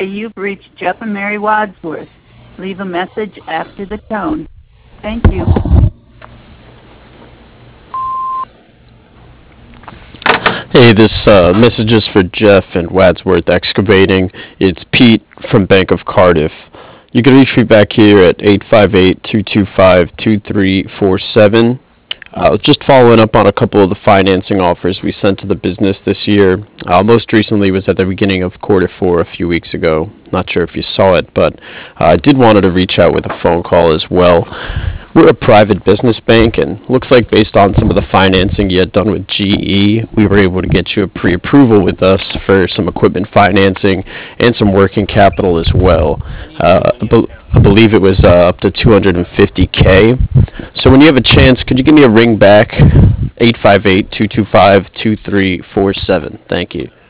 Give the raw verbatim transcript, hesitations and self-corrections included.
you've reached Jeff and Mary Wadsworth. Leave a message after the tone. Thank you. Hey, this uh, message is for Jeff and Wadsworth Excavating. It's Pete from Bank of Cardiff. You can reach me back here at eight five eight, two two five, two three four seven. Uh, just following up on a couple of the financing offers we sent to the business this year. Uh, most recently was at the beginning of quarter four a few weeks ago. Not sure if you saw it, but uh, I did wanted to reach out with a phone call as well. We're a private business bank, and looks like based on some of the financing you had done with G E, we were able to get you a pre-approval with us for some equipment financing and some working capital as well. Uh, I, be- I believe it was uh, up to two hundred fifty K. So when you have a chance, could you give me a ring back? eight five eight, two two five, two three four seven. Thank you.